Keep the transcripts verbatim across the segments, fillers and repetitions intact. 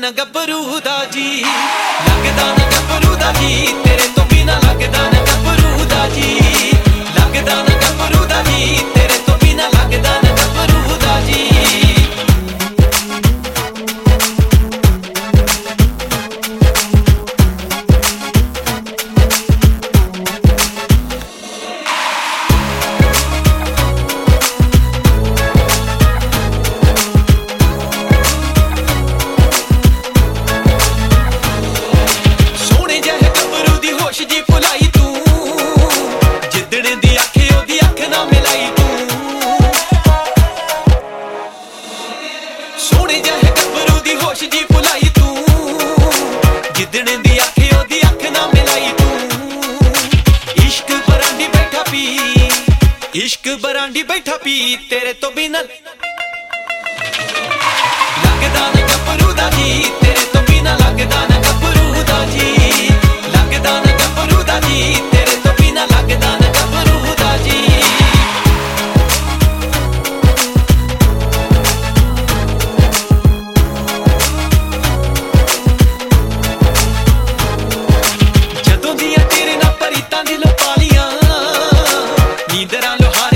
ना गब्बरू दा जी, लगदा ना गब्बरू दा जी, तेरे तो बिना लगदा ना गब्बरू दा जी, लगदा ना गब्बरू दा जी, तेरे तो बिना लगदा ना गब्बरू दा जी। इश्क बरांडी बैठा पी तेरे तो बिना लगदा ना गब्बरू दा जी, तेरे तो बिना लगदा ना गब्बरू दा जी, लगदा ना गब्बरू दा जी, तेरे तो बिना लगदा ना गब्बरू दा जी। जदों दियां तेरे नाल परीतां दिलों पालियां, नींदरां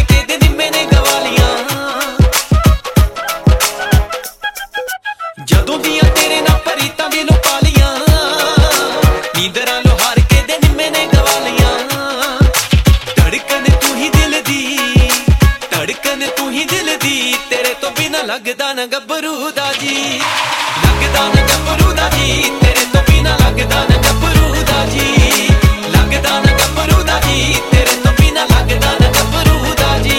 जदों दियां तेरे नाल परीतां दिलों पालियां, नींदरां लोहार के दे निम्मे ने गवालियां। धड़कन तू ही दिल दी, धड़कन तू ही दिल दी, तेरे तो बिना लगदा ना गब्बरू दा जी, लगदा ना गब्बरू दा जी, तेरे तो बिना लगदा ना गब्बरू दा जी, लगदा ना गब्बरू दा जी, तेरे तो बिना लगदा ना गब्बरू दा जी।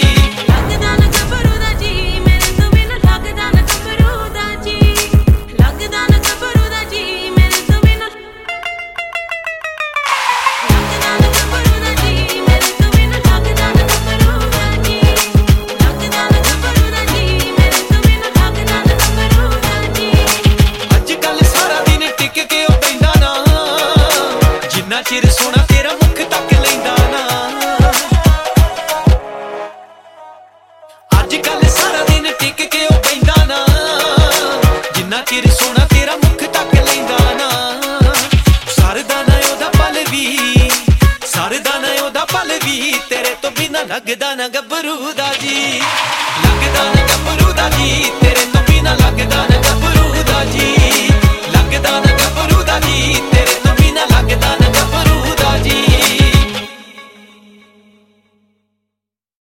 चिर सोना तेरा मुख तक लैंदा ना, अज कल सारा दिन टिक के ओ बैंदा ना, जिन्ना चिर सोना तेरा मुख तक लैंदा ना। सरदा ना ओदा पल वी, सरदा ना ओदा पल वी, तेरे तो बिना लगदा ना गब्बरू दा जी, लगदा ना गब्बरू दा जी, तेरे तो बिना लगदा ना